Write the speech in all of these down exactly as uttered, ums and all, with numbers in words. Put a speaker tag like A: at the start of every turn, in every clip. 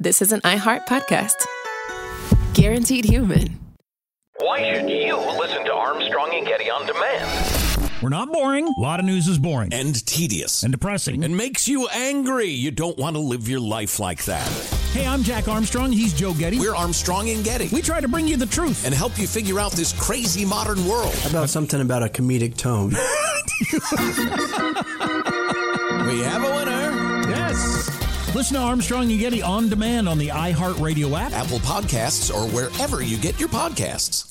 A: this is an iHeart podcast. Guaranteed human.
B: Why should you listen to Armstrong and Getty on demand?
C: We're not boring. A lot of news is boring.
D: And tedious.
C: And depressing.
D: And makes you angry. You don't want to live your life like that.
C: Hey, I'm Jack Armstrong. He's Joe Getty.
D: We're Armstrong and Getty.
C: We try to bring you the truth.
D: And help you figure out this crazy modern world.
E: How about something about a comedic tone?
D: We have a winner.
C: Yes. Listen to Armstrong and Getty on demand on the iHeartRadio app,
D: Apple Podcasts, or wherever you get your podcasts.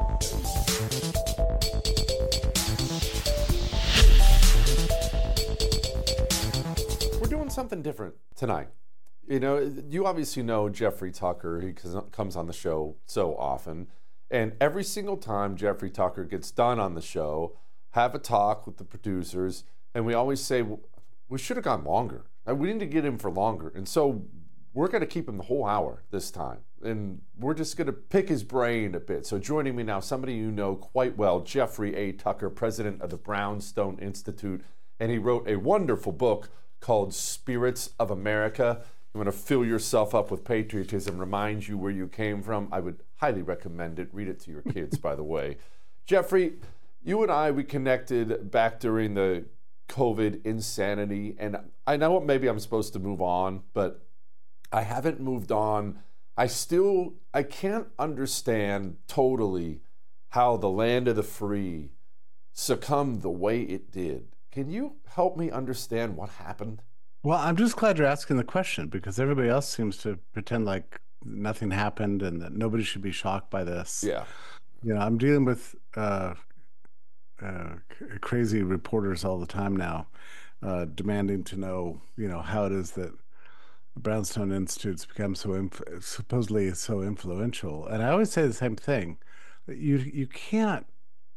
F: We're doing something different tonight. You know, you obviously know Jeffrey Tucker. He comes on the show so often. And every single time Jeffrey Tucker gets done on the show, have a talk with the producers, and we always say, we should have gone longer. We need to get him for longer. And so we're going to keep him the whole hour this time. And we're just going to pick his brain a bit. So joining me now, somebody you know quite well, Jeffrey A. Tucker, president of the Brownstone Institute. And he wrote a wonderful book called Spirits of America. You want to fill yourself up with patriotism, remind you where you came from. I would highly recommend it. Read it to your kids, by the way. Jeffrey, you and I, we connected back during the COVID insanity, and I know maybe I'm supposed to move on, but I haven't moved on. I still, I can't understand totally how the land of the free succumbed the way it did. Can you help me understand what happened?
G: Well, I'm just glad you're asking the question, because everybody else seems to pretend like nothing happened and that nobody should be shocked by this.
F: Yeah.
G: You know, I'm dealing with uh, uh, crazy reporters all the time now, uh, demanding to know, you know, how it is that Brownstone Institute's become so inf- supposedly so influential. And I always say the same thing: that you you can't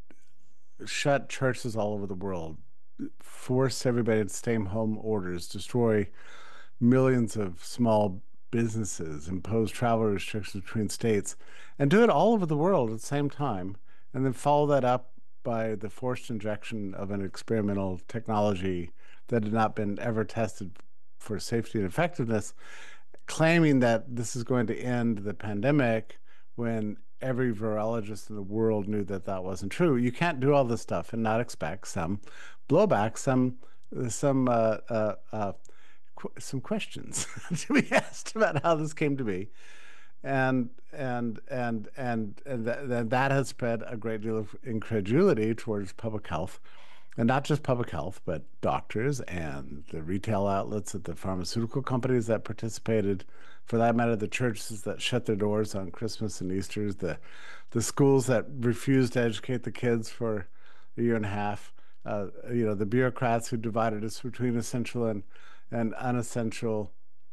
G: shut churches all over the world, force everybody to stay-home orders, destroy millions of small businesses, impose travel restrictions between states, and do it all over the world at the same time, and then follow that up by the forced injection of an experimental technology that had not been ever tested for safety and effectiveness, claiming that this is going to end the pandemic when every virologist in the world knew that that wasn't true. You can't do all this stuff and not expect some blowback, some some uh, uh, uh, qu- some questions to be asked about how this came to be, and and and and and that, that has spread a great deal of incredulity towards public health, and not just public health, but doctors and the retail outlets at the pharmaceutical companies that participated. For that matter, the churches that shut their doors on Christmas and Easter's, the the schools that refused to educate the kids for a year and a half, uh, you know, the bureaucrats who divided us between essential and, and unessential,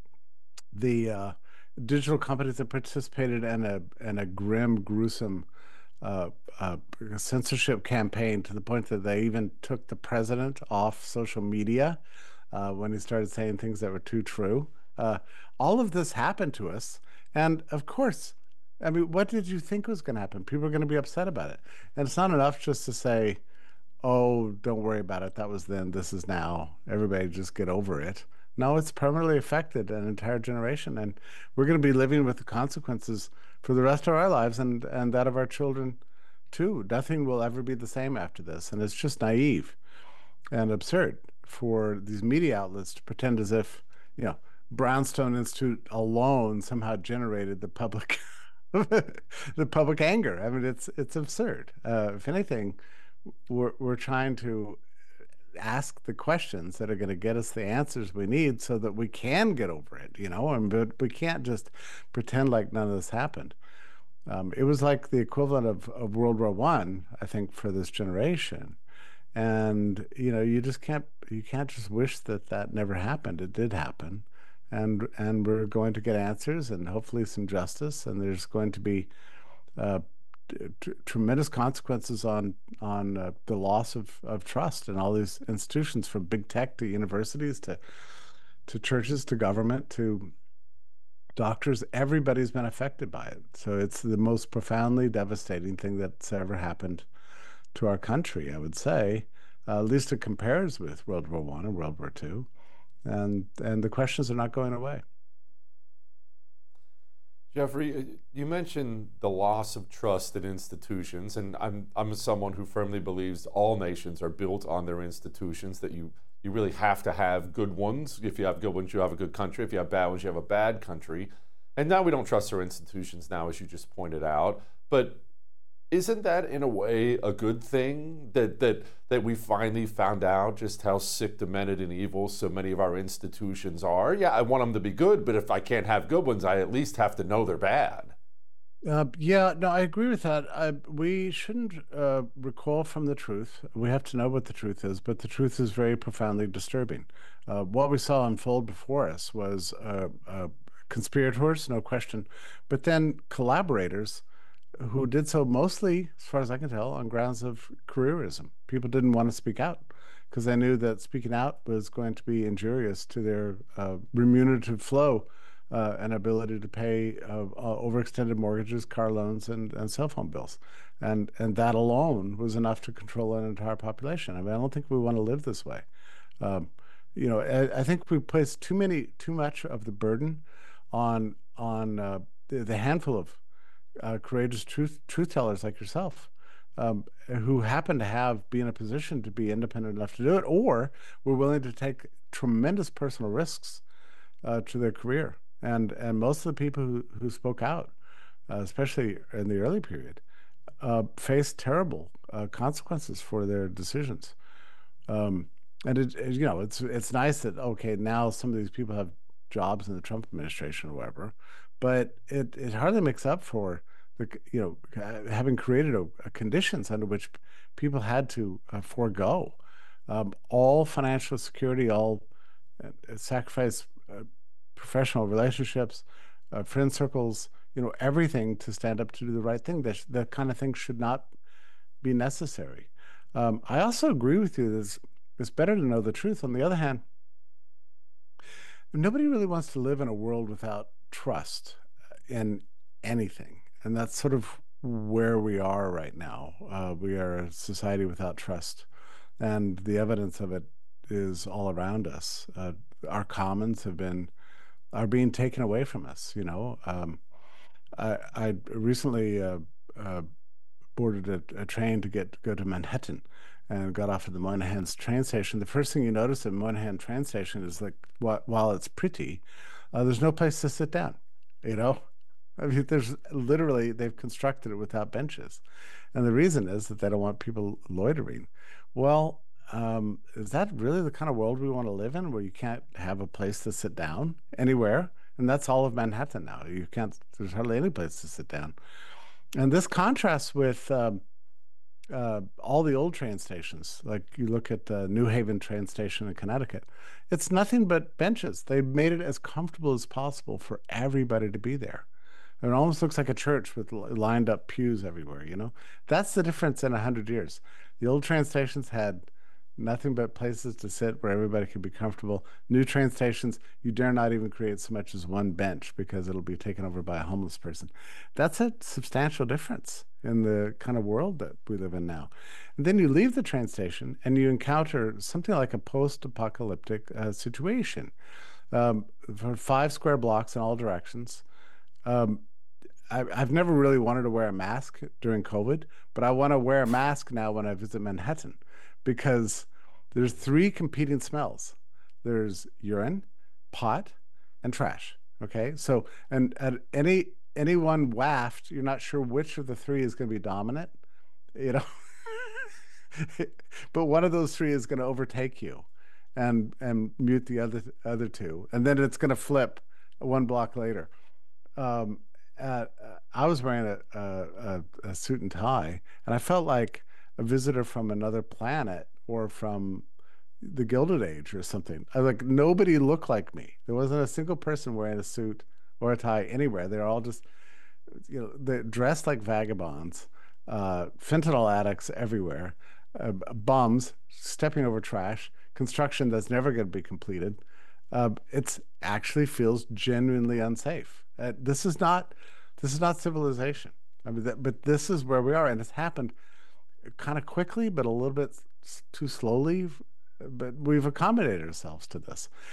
G: the uh, digital companies that participated in a in a grim, gruesome uh, uh, censorship campaign to the point that they even took the president off social media uh, when he started saying things that were too true. Uh, all of this happened to us. And of course, I mean, what did you think was going to happen? People are going to be upset about it. And it's not enough just to say, oh, don't worry about it. That was then, this is now. Everybody just get over it. No, it's permanently affected an entire generation. And we're going to be living with the consequences for the rest of our lives and, and that of our children too. Nothing will ever be the same after this. And it's just naive and absurd for these media outlets to pretend as if, you know, Brownstone Institute alone somehow generated the public the public anger. I mean, it's it's absurd. Uh, if anything, we're we're trying to ask the questions that are going to get us the answers we need so that we can get over it, you know, and but we can't just pretend like none of this happened. Um, it was like the equivalent of, of World War One, I, I think, for this generation. And, you know, you just can't you can't just wish that that never happened. It did happen. And and we're going to get answers and hopefully some justice. And there's going to be uh, t- tremendous consequences on on uh, the loss of, of trust in all these institutions, from big tech to universities to to churches to government to doctors. Everybody's been affected by it. So it's the most profoundly devastating thing that's ever happened to our country, I would say. Uh, at least it compares with World War One and World War Two. And, and the questions are not going away.
F: Jeffrey, uh, you mentioned the loss of trust in institutions, and I'm I'm someone who firmly believes all nations are built on their institutions. That you you really have to have good ones. If you have good ones, you have a good country. If you have bad ones, you have a bad country. And now we don't trust our institutions now, as you just pointed out. But isn't that in a way a good thing that that that we finally found out just how sick, demented, and evil so many of our institutions are? Yeah, I want them to be good, but if I can't have good ones, I at least have to know they're bad.
G: Uh, yeah, no, I agree with that. I, we shouldn't uh, recoil from the truth. We have to know what the truth is, but the truth is very profoundly disturbing. Uh, what we saw unfold before us was uh, uh, conspirators, no question, but then collaborators who did so mostly, as far as I can tell, on grounds of careerism. People didn't want to speak out because they knew that speaking out was going to be injurious to their uh, remunerative flow uh, and ability to pay uh, uh, overextended mortgages, car loans, and, and cell phone bills. And, and that alone was enough to control an entire population. I mean, I don't think we want to live this way. Um, you know, I, I think we place too many, too much of the burden on, on uh, the, the handful of Uh, courageous truth truth tellers like yourself, um, who happen to have be in a position to be independent enough to do it, or were willing to take tremendous personal risks uh, to their career. And and most of the people who, who spoke out, uh, especially in the early period, uh, faced terrible uh, consequences for their decisions. Um, and it, it, you know, it's it's nice that okay, now some of these people have jobs in the Trump administration or whatever, but it, it hardly makes up for the, you know, having created a, a conditions under which people had to uh, forego um, all financial security, all uh, sacrifice uh, professional relationships, uh, friend circles, you know, everything to stand up to do the right thing. That, that kind of thing should not be necessary. Um, I also agree with you that it's, it's better to know the truth. On the other hand, nobody really wants to live in a world without trust in anything. And that's sort of where we are right now. Uh, we are a society without trust. And the evidence of it is all around us. Uh, our commons have been, are being taken away from us, you know. Um, I, I recently uh, uh, boarded a, a train to get go to Manhattan and got off at the Moynihan train station. The first thing you notice at Moynihan train station is like, wh while it's pretty, uh, there's no place to sit down, you know? I mean, there's literally, they've constructed it without benches. And the reason is that they don't want people loitering. Well, um, is that really the kind of world we want to live in, where you can't have a place to sit down anywhere? And that's all of Manhattan now. You can't, there's hardly any place to sit down. And this contrasts with um, uh, all the old train stations. Like you look at uh, New Haven train station in Connecticut, it's nothing but benches. They made it as comfortable as possible for everybody to be there. It almost looks like a church with lined up pews everywhere, you know? That's the difference in a hundred years. The old train stations had nothing but places to sit where everybody could be comfortable. New train stations, you dare not even create so much as one bench because it'll be taken over by a homeless person. That's a substantial difference in the kind of world that we live in now. And then you leave the train station and you encounter something like a post-apocalyptic uh, situation. Um, for five square blocks in all directions. Um, I, I've never really wanted to wear a mask during COVID, but I want to wear a mask now when I visit Manhattan, because there's three competing smells. There's urine, pot, and trash. Okay, so and at any any one waft, you're not sure which of the three is going to be dominant, you know. But one of those three is going to overtake you, and and mute the other other two, and then it's going to flip one block later. Um, uh, I was wearing a, a, a suit and tie, and I felt like a visitor from another planet or from the Gilded Age or something. I, like nobody looked like me. There wasn't a single person wearing a suit or a tie anywhere. They're all just, you know, they're dressed like vagabonds, uh, fentanyl addicts everywhere, uh, bums stepping over trash, construction that's never going to be completed. Uh, it's actually feels genuinely unsafe. Uh, this is not, this is not civilization. I mean, that, but this is where we are, and it's happened kind of quickly, but a little bit too slowly. But we've accommodated ourselves to this.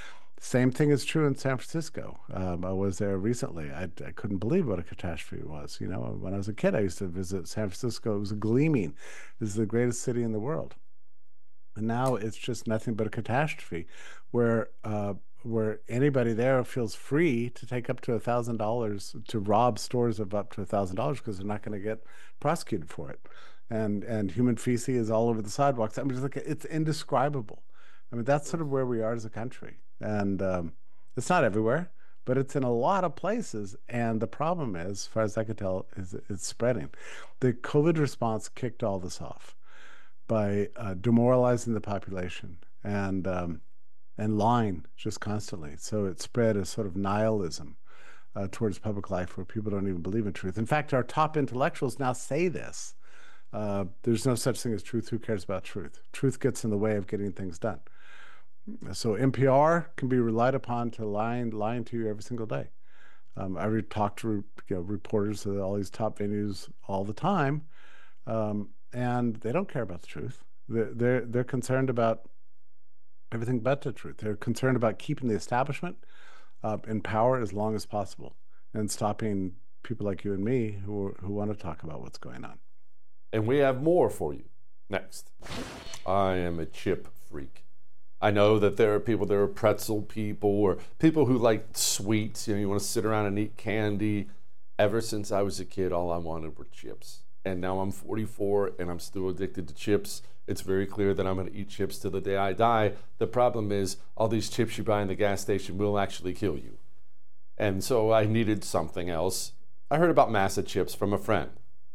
G: Same thing is true in San Francisco. Um, I was there recently. I, I couldn't believe what a catastrophe it was. You know, when I was a kid, I used to visit San Francisco. It was gleaming. This is the greatest city in the world. And now it's just nothing but a catastrophe, where uh, where anybody there feels free to take up to a thousand dollars to rob stores of up to a thousand dollars because they're not going to get prosecuted for it. And and human feces is all over the sidewalks. I'm just like, it's indescribable. I mean, that's sort of where we are as a country. And um, it's not everywhere, but it's in a lot of places. And the problem is, as far as I can tell, is it's spreading. The COVID response kicked all this off by uh, demoralizing the population and um, and lying just constantly. So it spread a sort of nihilism uh, towards public life where people don't even believe in truth. In fact, our top intellectuals now say this. Uh, there's no such thing as truth. Who cares about truth? Truth gets in the way of getting things done. So N P R can be relied upon to lying, lying to you every single day. Um, I talk to you know, reporters at all these top venues all the time, um, and they don't care about the truth. They're, they're, they're concerned about everything but the truth. They're concerned about keeping the establishment uh, in power as long as possible and stopping people like you and me who, who want to talk about what's going on.
F: And we have more for you next. I am a chip freak. I know that there are people, there are pretzel people or people who like sweets. You know, you want to sit around and eat candy. Ever since I was a kid, all I wanted were chips. And now I'm forty-four and I'm still addicted to chips. It's very clear that I'm going to eat chips till the day I die. The problem is all these chips you buy in the gas station will actually kill you. And so I needed something else. I heard about Massa chips from a friend.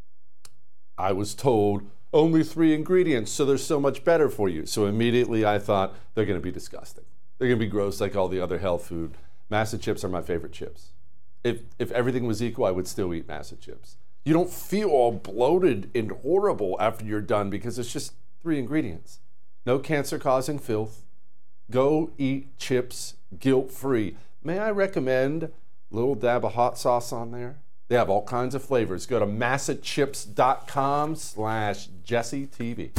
F: I was told only three ingredients, so they're so much better for you. So immediately I thought they're going to be disgusting. They're going to be gross like all the other health food. Massa chips are my favorite chips. If if everything was equal, I would still eat Massa chips. You don't feel all bloated and horrible after you're done because it's just three ingredients. No cancer-causing filth. Go eat chips guilt-free. May I recommend a little dab of hot sauce on there? They have all kinds of flavors. Go to massachips.com slash JesseTV.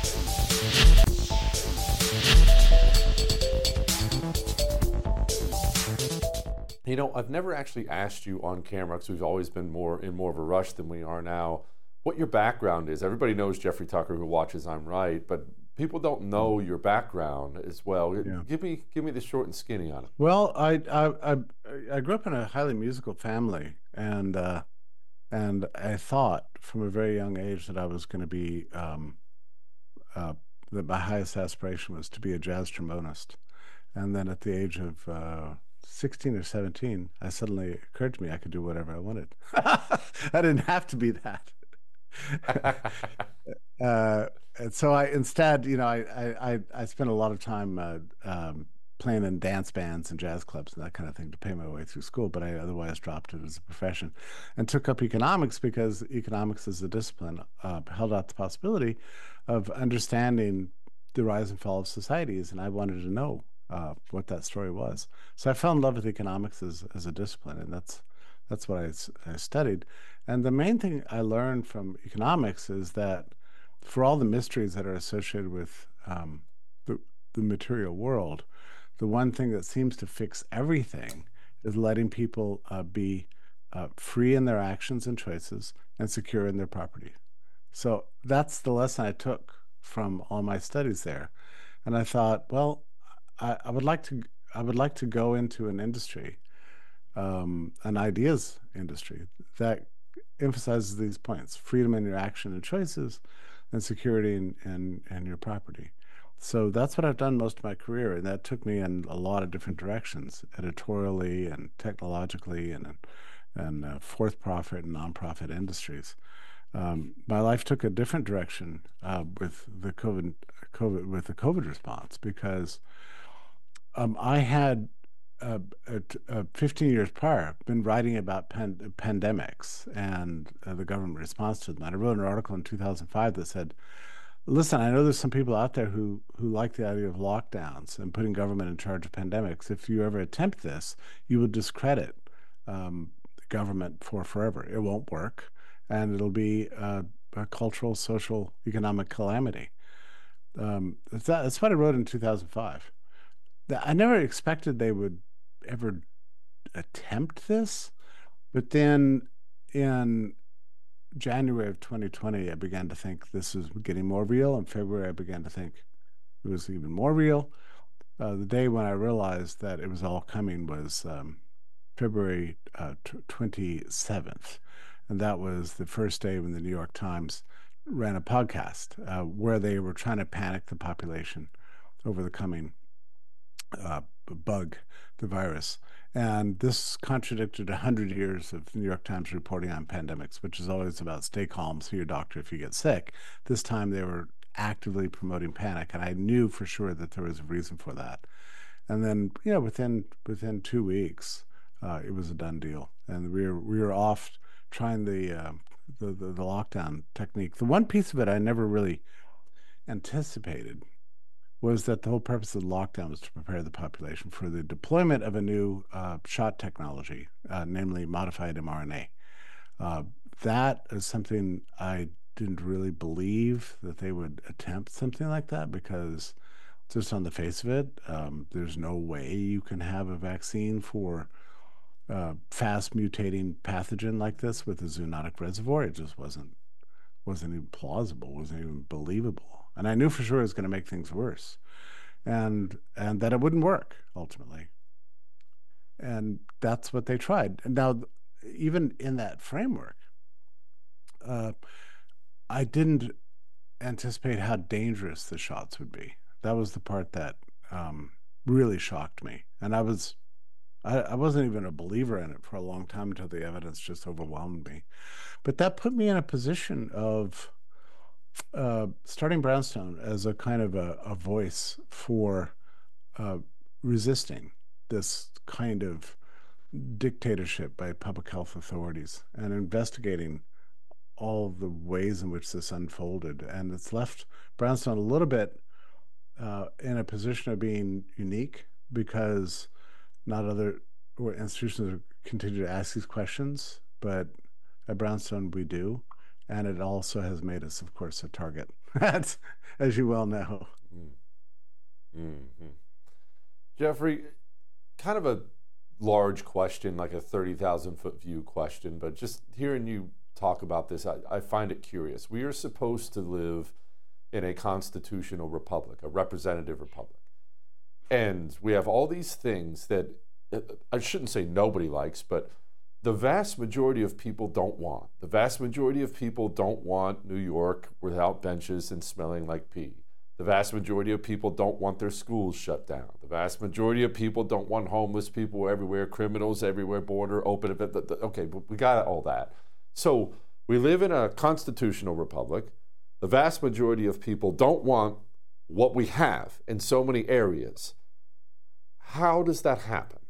F: You know, I've never actually asked you on camera, because we've always been more in more of a rush than we are now, what your background is. Everybody knows Jeffrey Tucker who watches I'm Right, but people don't know your background as well. Yeah. Give me give me the short and skinny on it.
G: Well, I I I, I grew up in a highly musical family, and uh, and I thought from a very young age that I was going to be um, uh, that my highest aspiration was to be a jazz trombonist, and then at the age of uh, sixteen or seventeen, I suddenly occurred to me I could do whatever I wanted. I didn't have to be that. uh, and so I instead, you know, I I I spent a lot of time uh, um, playing in dance bands and jazz clubs and that kind of thing to pay my way through school, but I otherwise dropped it as a profession and took up economics because economics as a discipline uh, held out the possibility of understanding the rise and fall of societies, and I wanted to know uh, what that story was. So I fell in love with economics as as a discipline, and that's that's what I, I studied. And the main thing I learned from economics is that for all the mysteries that are associated with um, the, the material world, the one thing that seems to fix everything is letting people uh, be uh, free in their actions and choices and secure in their property. So that's the lesson I took from all my studies there. And I thought, well, I, I would like to I would like to go into an industry, um, an ideas industry that emphasizes these points: freedom in your action and choices, and security in, in, in your property. So that's what I've done most of my career, and that took me in a lot of different directions, editorially and technologically, and and uh, for-profit and nonprofit industries. Um, my life took a different direction uh, with the COVID, COVID with the COVID response, because um, I had uh, uh, fifteen years prior been writing about pan- pandemics and uh, the government response to them. And I wrote an article in two thousand five that said, listen, I know there's some people out there who, who like the idea of lockdowns and putting government in charge of pandemics. If you ever attempt this, you will discredit um, the government for forever. It won't work, and it'll be a, a cultural, social, economic calamity. Um, that's, that's what I wrote in two thousand five. I never expected they would ever attempt this, but then in January of twenty twenty, I began to think this is getting more real. In February, I began to think it was even more real. Uh, the day when I realized that it was all coming was um, February uh, twenty-seventh. And that was the first day when the New York Times ran a podcast uh, where they were trying to panic the population over the coming uh, bug, the virus. And this contradicted one hundred years of the New York Times reporting on pandemics, which is always about stay calm, see your doctor if you get sick. This time they were actively promoting panic, and I knew for sure that there was a reason for that. And then, you know, within within two weeks, uh, it was a done deal, and we were we were off trying the, uh, the the the lockdown technique. The one piece of it I never really anticipated was that the whole purpose of the lockdown was to prepare the population for the deployment of a new uh, shot technology, uh, namely modified mRNA. Uh, that is something I didn't really believe that they would attempt something like that, because just on the face of it, um, there's no way you can have a vaccine for uh, fast mutating pathogen like this with a zoonotic reservoir. It just wasn't wasn't even plausible, wasn't even believable. And I knew for sure it was going to make things worse, and and that it wouldn't work ultimately. And that's what they tried. And now, even in that framework, uh, I didn't anticipate how dangerous the shots would be. That was the part that um, really shocked me. And I was, I, I wasn't even a believer in it for a long time until the evidence just overwhelmed me. But that put me in a position of uh, starting Brownstone as a kind of a, a voice for uh, resisting this kind of dictatorship by public health authorities and investigating all the ways in which this unfolded. And it's left Brownstone a little bit uh, in a position of being unique, because not other institutions continue to ask these questions, but at Brownstone we do. And it also has made us, of course, a target, as you well know.
F: Mm-hmm. Jeffrey, kind of a large question, like a thirty thousand foot view question, but just hearing you talk about this, I, I find it curious. We are supposed to live in a constitutional republic, a representative republic. And we have all these things that I shouldn't say nobody likes, but the vast majority of people don't want. The vast majority of people don't want New York without benches and smelling like pee. The vast majority of people don't want their schools shut down. The vast majority of people don't want homeless people everywhere, criminals everywhere, border open. Okay, we got all that. So we live in a constitutional republic. The vast majority of people don't want what we have in so many areas. How does that happen?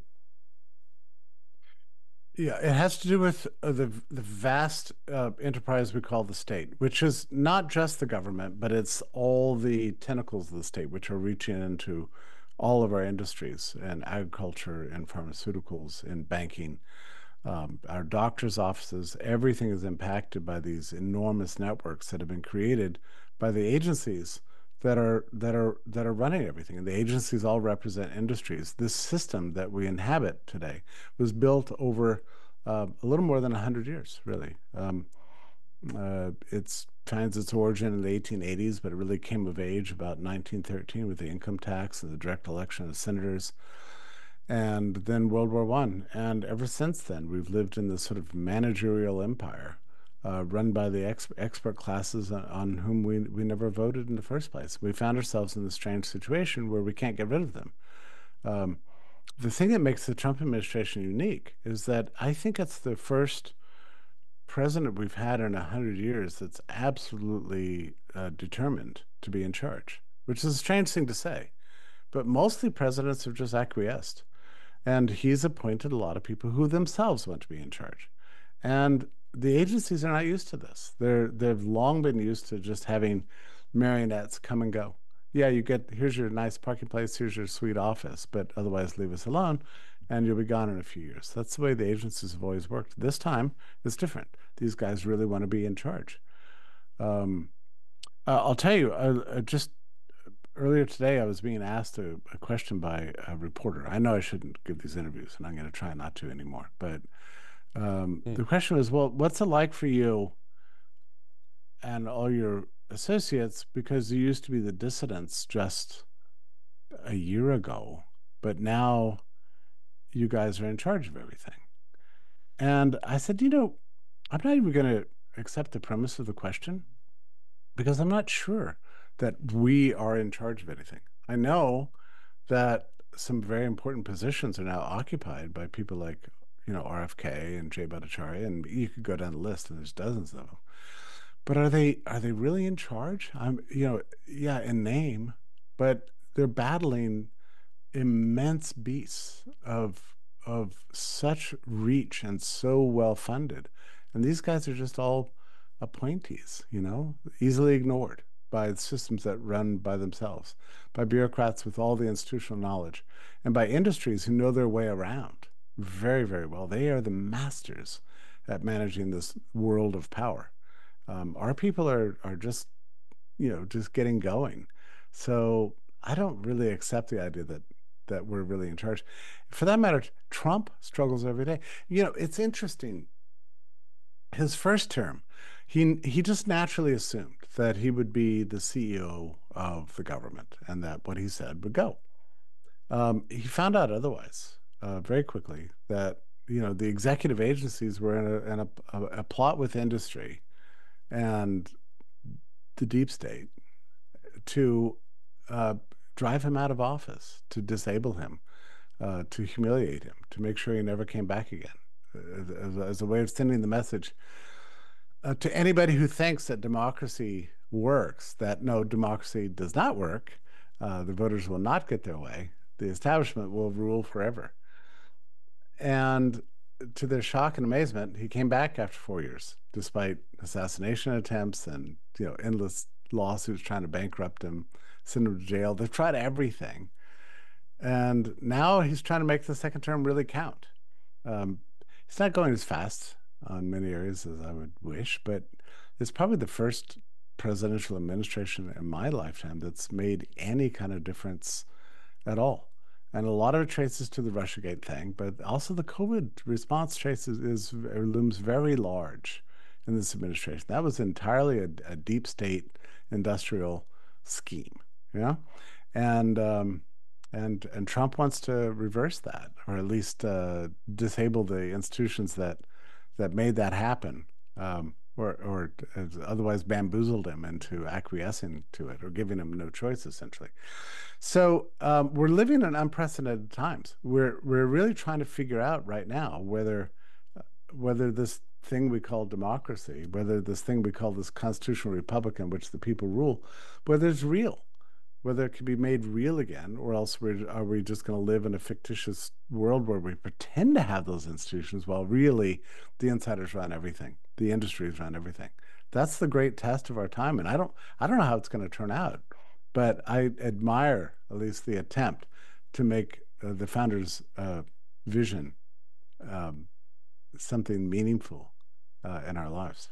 G: Yeah, it has to do with uh, the the vast uh, enterprise we call the state, which is not just the government, but it's all the tentacles of the state, which are reaching into all of our industries, and agriculture and pharmaceuticals and banking. Um, our doctors' offices, everything is impacted by these enormous networks that have been created by the agencies that are that are that are running everything. And the agencies all represent industries. This system that we inhabit today was built over uh, a little more than one hundred years, really. Um, uh, it finds its origin in the eighteen eighties, but it really came of age about nineteen thirteen with the income tax and the direct election of senators, and then World War One. And ever since then, we've lived in this sort of managerial empire Uh, run by the ex expert classes on, on whom we, we never voted in the first place. We found ourselves in this strange situation where we can't get rid of them. Um, the thing that makes the Trump administration unique is that I think it's the first president we've had in a hundred years that's absolutely uh, determined to be in charge, which is a strange thing to say. But mostly presidents have just acquiesced. And he's appointed a lot of people who themselves want to be in charge. And the agencies are not used to this. They're they've long been used to just having marionettes come and go. Yeah, you get, here's your nice parking place, here's your sweet office, but otherwise leave us alone, and you'll be gone in a few years. That's the way the agencies have always worked. This time, it's different. These guys really want to be in charge. Um, uh, I'll tell you, uh, uh, just earlier today, I was being asked a, a question by a reporter. I know I shouldn't give these interviews, and I'm going to try not to anymore. But um, mm. the question was, well, what's it like for you and all your associates? Because you used to be the dissidents just a year ago, but now you guys are in charge of everything. And I said, you know, I'm not even going to accept the premise of the question because I'm not sure that we are in charge of anything. I know that some very important positions are now occupied by people like, you know, R F K and Jay Bhattacharya, and you could go down the list and there's dozens of them. But are they are they really in charge? I'm, you know, yeah, in name, but they're battling immense beasts of of such reach and so well funded, and these guys are just all appointees, you know, easily ignored by systems that run by themselves, by bureaucrats with all the institutional knowledge, and by industries who know their way around very, very well. They are the masters at managing this world of power. Um, our people are are just, you know, just getting going. So I don't really accept the idea that that we're really in charge. For that matter, Trump struggles every day. You know, it's interesting. His first term, he he just naturally assumed that he would be the C E O of the government and that what he said would go. Um, he found out otherwise uh, very quickly, that, you know, the executive agencies were in a, in a, a, a plot with industry and the deep state to uh, drive him out of office, to disable him, uh, to humiliate him, to make sure he never came back again, as, as a way of sending the message uh, to anybody who thinks that democracy works, that no, democracy does not work. Uh, the voters will not get their way. The establishment will rule forever. And to their shock and amazement, he came back after four years, despite assassination attempts and, you know, endless lawsuits trying to bankrupt him, send him to jail. They've tried everything. And now he's trying to make the second term really count. Um, it's not going as fast on many areas as I would wish, but it's probably the first presidential administration in my lifetime that's made any kind of difference at all. And a lot of it traces to the Russiagate thing, but also the COVID response traces is, looms very large in this administration. That was entirely a, a deep state industrial scheme, you know, and um, and and Trump wants to reverse that, or at least uh, disable the institutions that that made that happen, um, or or otherwise bamboozled him into acquiescing to it, or giving him no choice, essentially. So um, we're living in unprecedented times. We're we're really trying to figure out right now whether uh, whether this thing we call democracy, whether this thing we call this constitutional republic in which the people rule, whether it's real, whether it can be made real again, or else we're, are we just going to live in a fictitious world where we pretend to have those institutions while really the insiders run everything, the industries run everything. That's the great test of our time, and I don't I don't know how it's going to turn out. But I admire at least the attempt to make uh, the founders' uh, vision um, something meaningful uh, in our lives.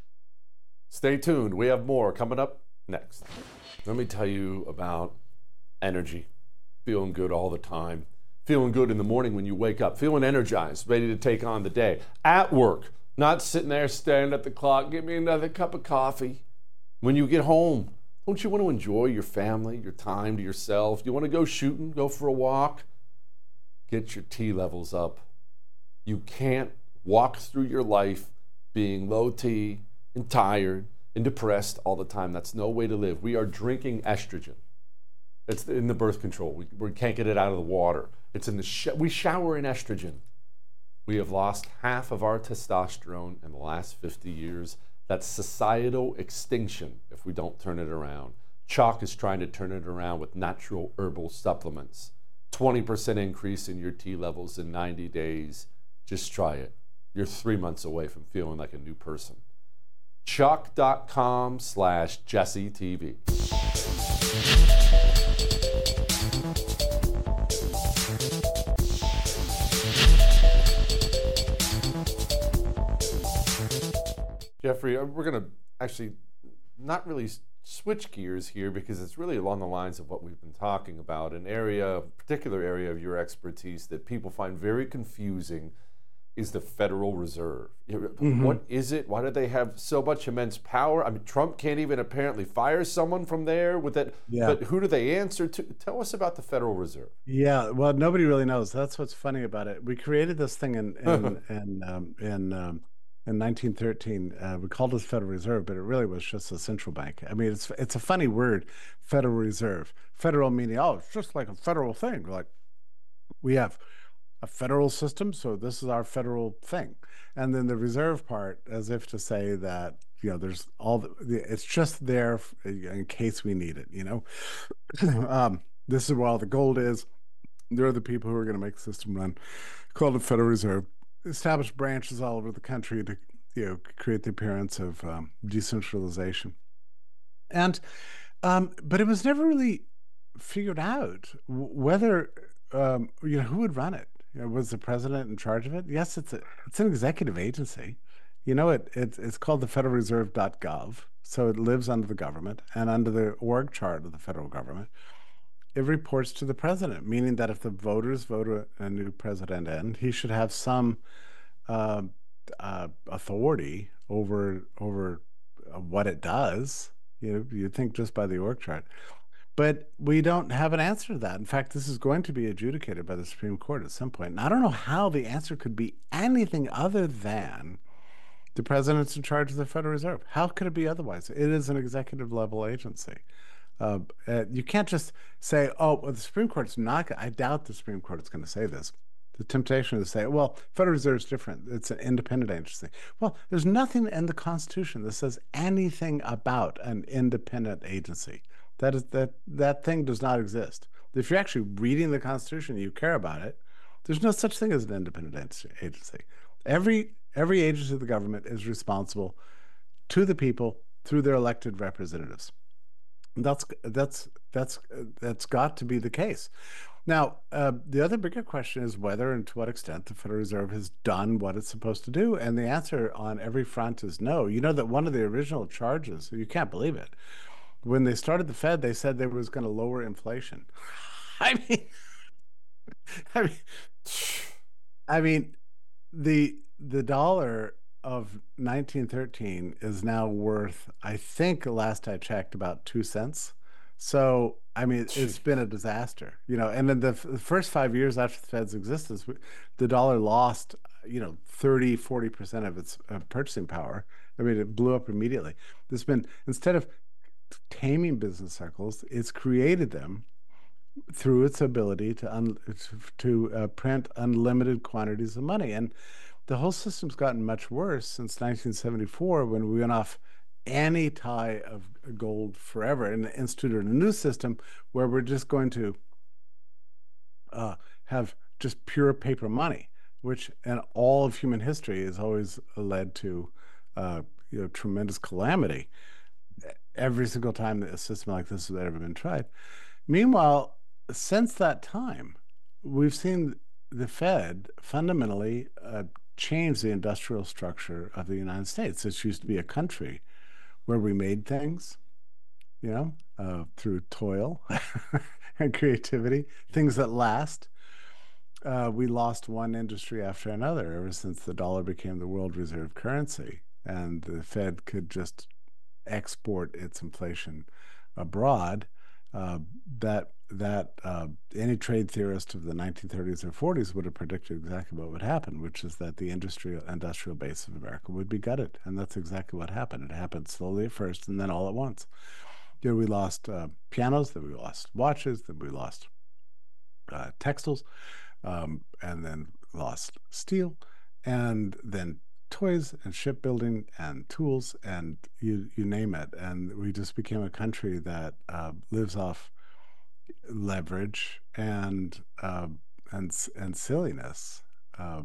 F: Stay tuned. We have more coming up next. Let me tell you about energy. Feeling good all the time. Feeling good in the morning when you wake up. Feeling energized, ready to take on the day. At work, not sitting there staring at the clock. Give me another cup of coffee. When you get home, don't you want to enjoy your family, your time to yourself? Do you want to go shooting, go for a walk? Get your T levels up. You can't walk through your life being low T and tired and depressed all the time. That's no way to live. We are drinking estrogen. It's in the birth control. We, we can't get it out of the water. It's in the sh- we shower in estrogen. We have lost half of our testosterone in the last fifty years. That's societal extinction if we don't turn it around. Chalk is trying to turn it around with natural herbal supplements. twenty percent increase in your T levels in ninety days. Just try it. You're three months away from feeling like a new person. Chalk.com slash Jesse TV. Jeffrey, we're going to actually not really switch gears here because it's really along the lines of what we've been talking about, an area, a particular area of your expertise that people find very confusing is the Federal Reserve. Mm-hmm. What is it? Why do they have so much immense power? I mean, Trump can't even apparently fire someone from there with that. Yeah. But who do they answer to? Tell us about the Federal Reserve.
G: Yeah, well, nobody really knows. That's what's funny about it. We created this thing in in in um, in, um, in nineteen thirteen. Uh, we called it the Federal Reserve, but it really was just a central bank. I mean, it's it's a funny word, Federal Reserve. Federal meaning, oh, it's just like a federal thing. Like we have a federal system, so this is our federal thing. And then the reserve part, as if to say that, you know, there's all the, it's just there in case we need it, you know. um, this is where all the gold is. There are the people who are going to make the system run, called the Federal Reserve. Established branches all over the country to, you know, create the appearance of um, decentralization. And, um, but it was never really figured out whether, um, you know, who would run it. You know, was the president in charge of it? Yes, it's a, it's an executive agency. You know, it, it it's called the federal reserve dot gov, so it lives under the government, and under the org chart of the federal government, it reports to the president, meaning that if the voters vote a, a new president in, he should have some uh, uh, authority over over what it does. You know, you'd think just by the org chart. But we don't have an answer to that. In fact, this is going to be adjudicated by the Supreme Court at some point. And I don't know how the answer could be anything other than the president's in charge of the Federal Reserve. How could it be otherwise? It is an executive level agency. Uh, uh, you can't just say, oh, well, the Supreme Court's not, I doubt the Supreme Court is going to say this. The temptation is to say, well, Federal Reserve is different. It's an independent agency. Well, there's nothing in the Constitution that says anything about an independent agency. That is that that thing does not exist. If you're actually reading the Constitution, you care about it. There's no such thing as an independent agency. Every every agency of the government is responsible to the people through their elected representatives. That's that's that's that's got to be the case. Now, uh, the other bigger question is whether and to what extent the Federal Reserve has done what it's supposed to do, and the answer on every front is no. You know that one of the original charges, you can't believe it. When they started the Fed, they said they was going to lower inflation. I mean, I mean, I mean, the the dollar of nineteen thirteen is now worth, I think, last I checked, about two cents. So, I mean, it's been a disaster, you know. And in the, f the first five years after the Fed's existence, the dollar lost, you know, thirty, forty percent of its uh, purchasing power. I mean, it blew up immediately. There's been, instead of taming business cycles, it's created them through its ability to un to uh, print unlimited quantities of money. And the whole system's gotten much worse since nineteen seventy-four, when we went off any tie of gold forever and instituted a new system where we're just going to uh, have just pure paper money, which in all of human history has always led to uh, you know, tremendous calamity every single time that a system like this has ever been tried. Meanwhile, since that time, we've seen the Fed fundamentally uh, change the industrial structure of the United States. This used to be a country where we made things, you know, uh, through toil and creativity, things that last. Uh, we lost one industry after another ever since the dollar became the world reserve currency, and the Fed could just export its inflation abroad. Uh, that that uh, any trade theorist of the nineteen thirties or forties would have predicted exactly what would happen, which is that the industrial industrial base of America would be gutted, and that's exactly what happened. It happened slowly at first, and then all at once. You know, we lost uh, pianos, then we lost watches, then we lost uh, textiles, um, and then lost steel, and then toys and shipbuilding and tools and you you name it. And we just became a country that uh, lives off leverage and uh, and and silliness, uh,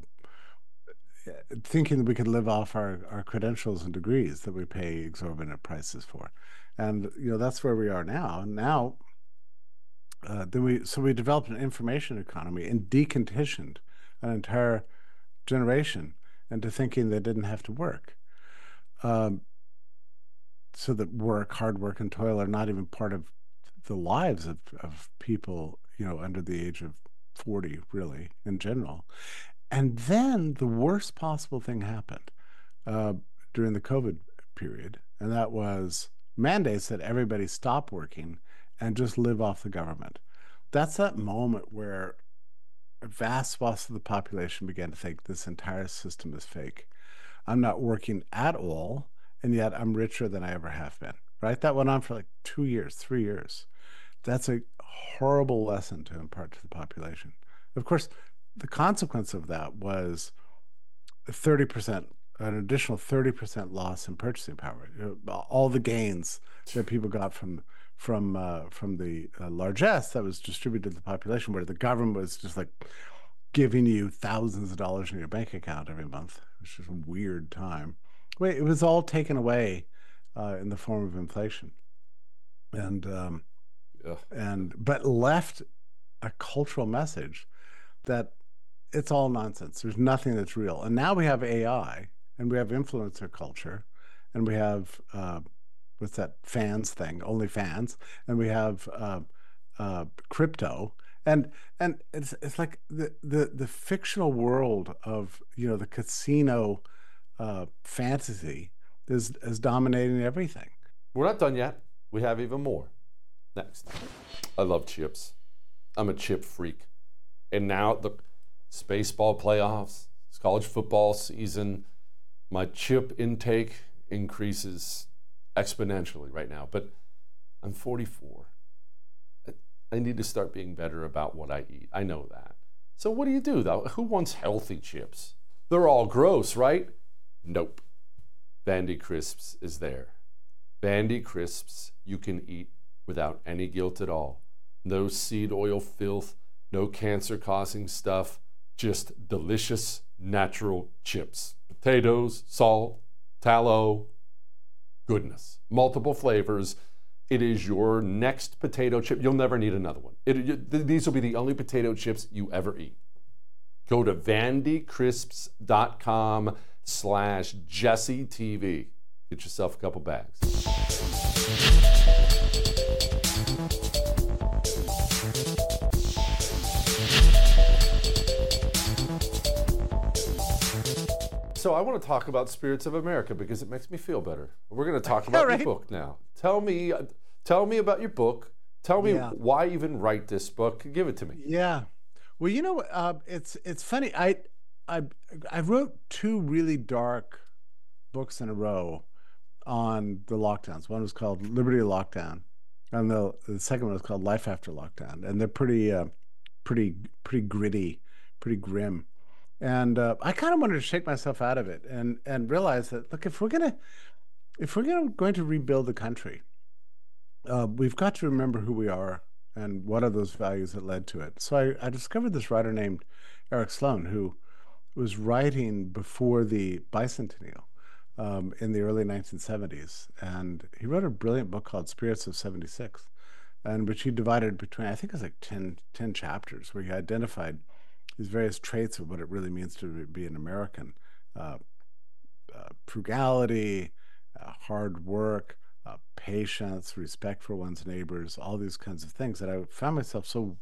G: thinking that we could live off our our credentials and degrees that we pay exorbitant prices for. And you know, that's where we are now. Now, uh, then we so we developed an information economy and deconditioned an entire generation into thinking they didn't have to work. Um, so that work, hard work, and toil are not even part of the lives of of people, you know, under the age of forty, really, in general. And then the worst possible thing happened uh, during the COVID period, and that was mandates that everybody stop working and just live off the government. That's that moment where vast swaths of the population began to think this entire system is fake. I'm not working at all, and yet I'm richer than I ever have been, right? That went on for like two years, three years. That's a horrible lesson to impart to the population. Of course, the consequence of that was thirty percent, an additional thirty percent loss in purchasing power. All the gains that people got from from uh, from the uh, largesse that was distributed to the population, where the government was just like giving you thousands of dollars in your bank account every month, which is a weird time. Wait, it was all taken away uh, in the form of inflation, and um,
F: Ugh.
G: and but left a cultural message that it's all nonsense. There's nothing that's real. And now we have A I, and we have influencer culture, and we have uh, what's that fans thing, only fans, and we have uh, uh, crypto, and and it's it's like the the the fictional world of, you know, the casino uh, fantasy is is dominating everything.
F: We're not done yet. We have even more. Next. I love chips. I'm a chip freak. And now the Spaceball playoffs, it's college football season, my chip intake increases exponentially right now. But I'm forty-four. I need to start being better about what I eat. I know that. So what do you do, though? Who wants healthy chips? They're all gross, right? Nope. Vandy Crisps is there. Vandy Crisps you can eat without any guilt at all. No seed oil filth, no cancer-causing stuff, just delicious, natural chips. Potatoes, salt, tallow, goodness. Multiple flavors. It is your next potato chip. You'll never need another one. It, it, these will be the only potato chips you ever eat. Go to vandycrisps.com slash JesseTV. Get yourself a couple bags. So I want to talk about Spirits of America because it makes me feel better. We're going to talk about
G: right.
F: your book now. Tell me, tell me about your book. Tell me
G: Yeah.
F: why even write this book. Give it to me.
G: Yeah. Well, you know, uh, it's it's funny. I I I wrote two really dark books in a row on the lockdowns. One was called Liberty Lockdown, and the the second one was called Life After Lockdown. And they're pretty uh, pretty pretty gritty, pretty grim. And uh, I kind of wanted to shake myself out of it and and realize that, look, if we're gonna if we're gonna going to rebuild the country, uh, we've got to remember who we are and what are those values that led to it. So I, I discovered this writer named Eric Sloan, who was writing before the bicentennial um, in the early nineteen seventies, and he wrote a brilliant book called Spirits of seventy-six, and which he divided between, I think it was like ten, ten chapters, where he identified these various traits of what it really means to be an American. Uh, uh, frugality, uh, hard work, uh, patience, respect for one's neighbors, all these kinds of things that I found myself so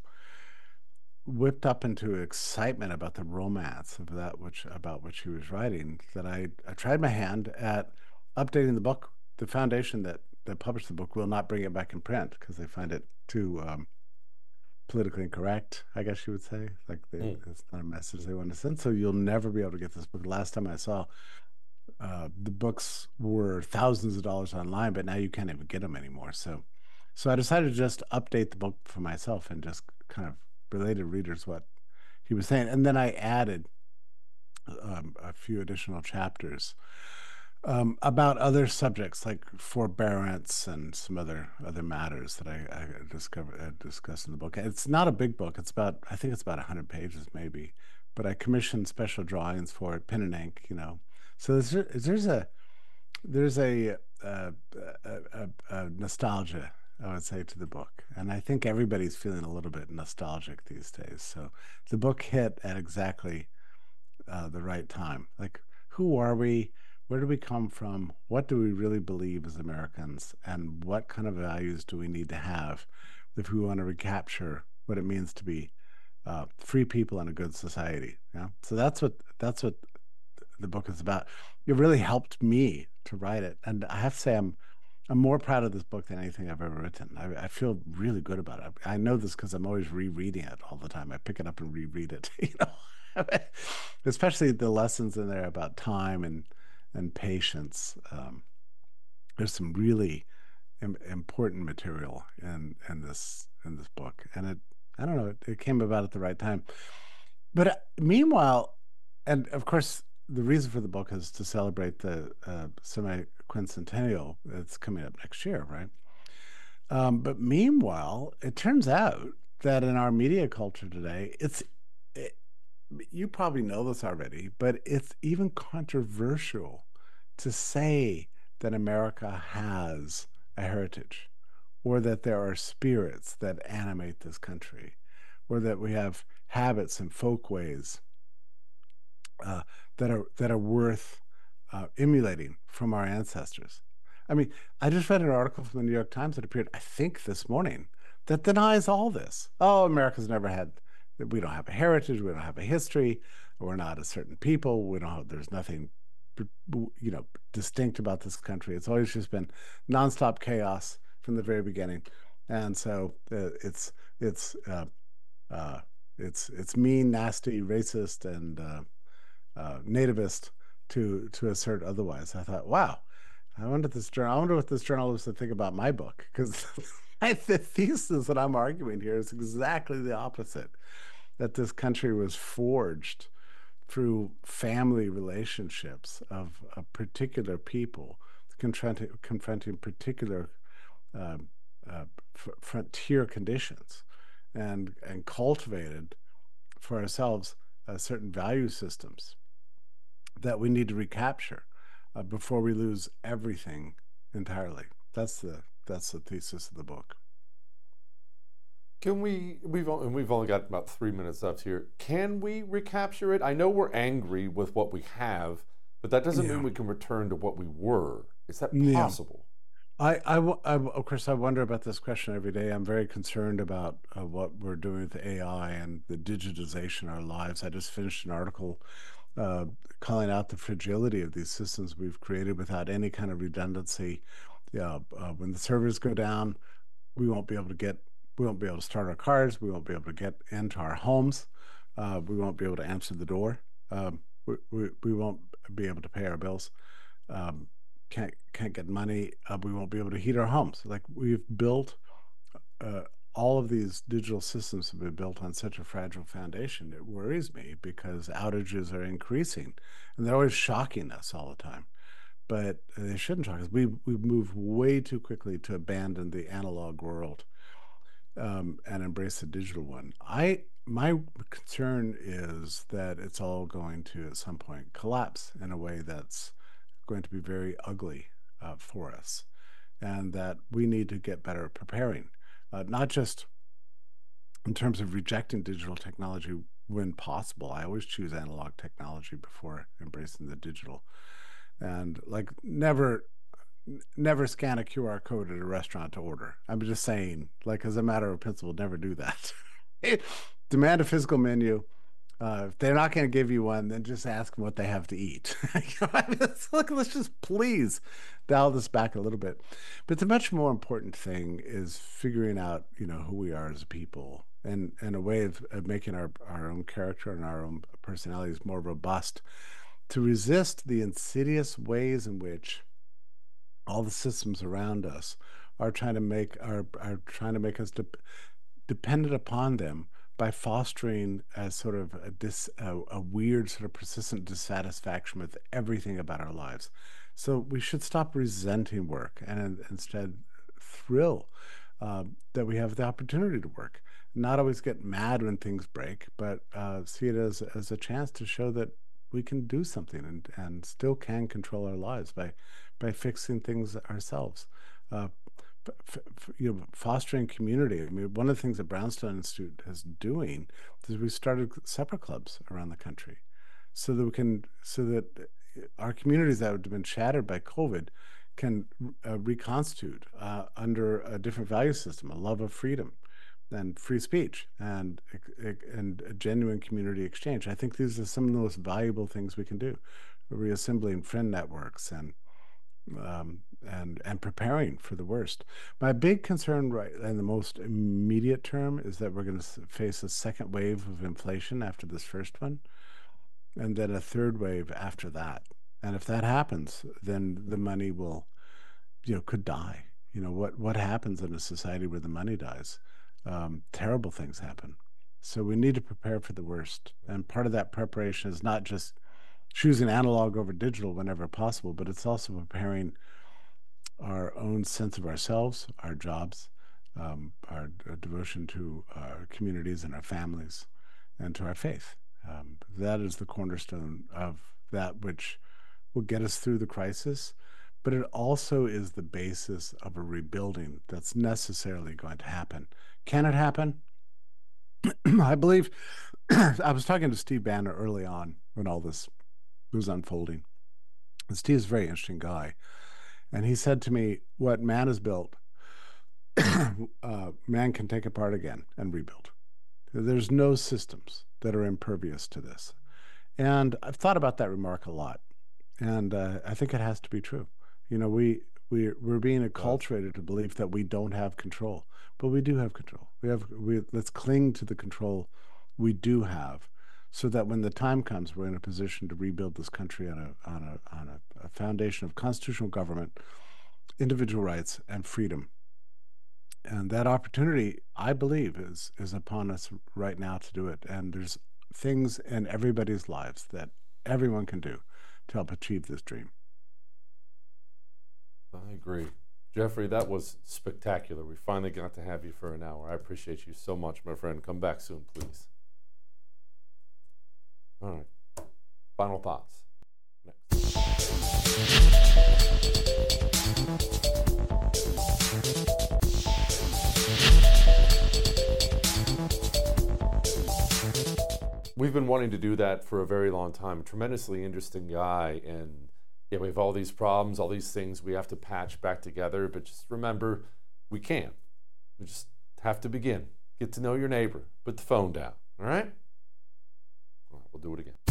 G: whipped up into excitement about the romance of that which about which he was writing that I, I tried my hand at updating the book. The foundation that, that published the book will not bring it back in print because they find it too um, politically incorrect, I guess you would say. Like they, mm. it's not a message they want to send. So you'll never be able to get this book. Last time I saw uh, the books were thousands of dollars online, but now you can't even get them anymore. So, so I decided to just update the book for myself and just kind of relate to readers what he was saying. And then I added um, a few additional chapters Um, about other subjects like forbearance and some other other matters that I, I discovered I discussed in the book. It's not a big book. It's about I think it's about a hundred pages maybe, but I commissioned special drawings for it, pen and ink. You know, so there's there's a there's a, a, a, a nostalgia, I would say, to the book, and I think everybody's feeling a little bit nostalgic these days. So the book hit at exactly uh, the right time. Like, who are we? Where do we come from? What do we really believe as Americans? And what kind of values do we need to have if we want to recapture what it means to be uh, free people in a good society? Yeah. So that's what that's what the book is about. It really helped me to write it, and I have to say I'm I'm more proud of this book than anything I've ever written. I, I feel really good about it. I know this because I'm always rereading it all the time. I pick it up and reread it, you know, especially the lessons in there about time and and patience. Um, there's some really im- important material in in this in this book, and it I don't know it, it came about at the right time. But uh, meanwhile, and of course, the reason for the book is to celebrate the uh, semi-quincentennial that's coming up next year, right? Um, but meanwhile, it turns out that in our media culture today, it's it, you probably know this already, but it's even controversial to say that America has a heritage, or that there are spirits that animate this country, or that we have habits and folkways uh, that are that are worth uh, emulating from our ancestors. I mean, I just read an article from the New York Times that appeared, I think, this morning that denies all this. Oh, America's never had, we don't have a heritage, we don't have a history, we're not a certain people, we don't have, there's nothing, you know, distinct about this country. It's always just been nonstop chaos from the very beginning, and so uh, it's it's uh, uh, it's it's mean, nasty, racist, and uh, uh, nativist to to assert otherwise. I thought, wow. I wonder this journal. I wonder what this journalist would think about my book, because the thesis that I'm arguing here is exactly the opposite. That this country was forged through family relationships of a particular people, confronting confronting particular uh, uh, f- frontier conditions, and and cultivated for ourselves uh, certain value systems that we need to recapture. Uh, before we lose everything entirely. That's the that's the thesis of the book.
F: Can we? We've only, we've only got about three minutes left here. Can we recapture it? I know we're angry with what we have, but that doesn't yeah. mean we can return to what we were. Is that possible?
G: Yeah. I, I, I, of course, I wonder about this question every day. I'm very concerned about uh, what we're doing with A I and the digitization of our lives. I just finished an article Uh, calling out the fragility of these systems we've created without any kind of redundancy. Yeah, uh, when the servers go down, we won't be able to get, we won't be able to start our cars. We won't be able to get into our homes. Uh, we won't be able to answer the door. Um, we, we we won't be able to pay our bills. Um, can't can't get money. Uh, we won't be able to heat our homes. Like we've built. Uh, all of these digital systems have been built on such a fragile foundation. It worries me because outages are increasing, and they're always shocking us all the time. But they shouldn't shock us. We we move way too quickly to abandon the analog world um, and embrace the digital one. I my concern is that it's all going to at some point collapse in a way that's going to be very ugly uh, for us, and that we need to get better at preparing. Uh, not just in terms of rejecting digital technology when possible. I always choose analog technology before embracing the digital. And like never, never scan a Q R code at a restaurant to order. I'm just saying, like as a matter of principle, never do that. Demand a physical menu. Uh, if they're not going to give you one, then just ask them what they have to eat. I mean, let's, look, let's just please dial this back a little bit. But the much more important thing is figuring out, you know, who we are as a people, and, and a way of, of making our, our own character and our own personalities more robust to resist the insidious ways in which all the systems around us are trying to make are, are trying to make us de- dependent upon them, by fostering a sort of a, dis, a, a weird sort of persistent dissatisfaction with everything about our lives. So we should stop resenting work and instead thrill uh, that we have the opportunity to work. Not always get mad when things break, but uh, see it as, as a chance to show that we can do something and, and still can control our lives by, by fixing things ourselves. Uh, F- f- you know, fostering community. I mean, one of the things that Brownstone Institute is doing is we started separate clubs around the country, so that we can, so that our communities that have been shattered by COVID can uh, reconstitute uh, under a different value system, a love of freedom and free speech and and a genuine community exchange. I think these are some of the most valuable things we can do, reassembling friend networks and um, and and preparing for the worst. My big concern right in the most immediate term is that we're going to face a second wave of inflation after this first one, and then a third wave after that. And if that happens, then the money will, you know, could die. You know, what what happens in a society where the money dies? Um, terrible things happen. So we need to prepare for the worst. And part of that preparation is not just choosing analog over digital whenever possible, but it's also preparing our own sense of ourselves, our jobs, um, our, our devotion to our communities and our families, and to our faith. Um, that is the cornerstone of that which will get us through the crisis, but it also is the basis of a rebuilding that's necessarily going to happen. Can it happen? I believe, I was talking to Steve Bannon early on when all this was unfolding. And Steve is a very interesting guy. And he said to me, what man has built, uh, man can take apart again and rebuild. There's no systems that are impervious to this. And I've thought about that remark a lot. And uh, I think it has to be true. You know, we, we, we're being acculturated to believe that we don't have control, but we do have control. We have, we, let's cling to the control we do have so that when the time comes, we're in a position to rebuild this country on a, on a, on a, a foundation of constitutional government, individual rights, and freedom. And that opportunity, I believe, is, is upon us right now to do it. And there's things in everybody's lives that everyone can do to help achieve this dream.
F: I agree. Jeffrey, that was spectacular. We finally got to have you for an hour. I appreciate you so much, my friend. Come back soon, please. All right. Final thoughts. Next. We've been wanting to do that for a very long time. A tremendously interesting guy, and yeah, we have all these problems, all these things we have to patch back together, but just remember, we can't. We just have to begin. Get to know your neighbor. Put the phone down, all right? All right, we'll do it again.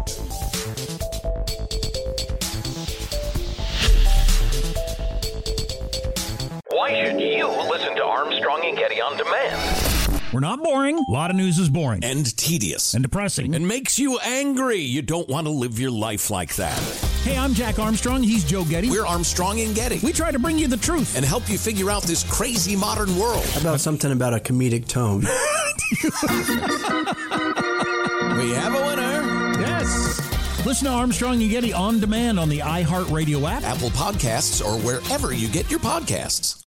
B: Why should you listen to Armstrong and Getty on demand?
C: We're not boring. A lot of news is boring.
D: And tedious.
C: And depressing.
D: And makes you angry. You don't want to live your life like that.
C: Hey, I'm Jack Armstrong. He's Joe Getty.
D: We're Armstrong and Getty.
C: We try to bring you the truth.
D: And help you figure out this crazy modern world.
E: How about something about a comedic tone?
D: We have a winner.
C: Yes. Listen to Armstrong and Getty on demand on the iHeartRadio app,
D: Apple Podcasts, or wherever you get your podcasts.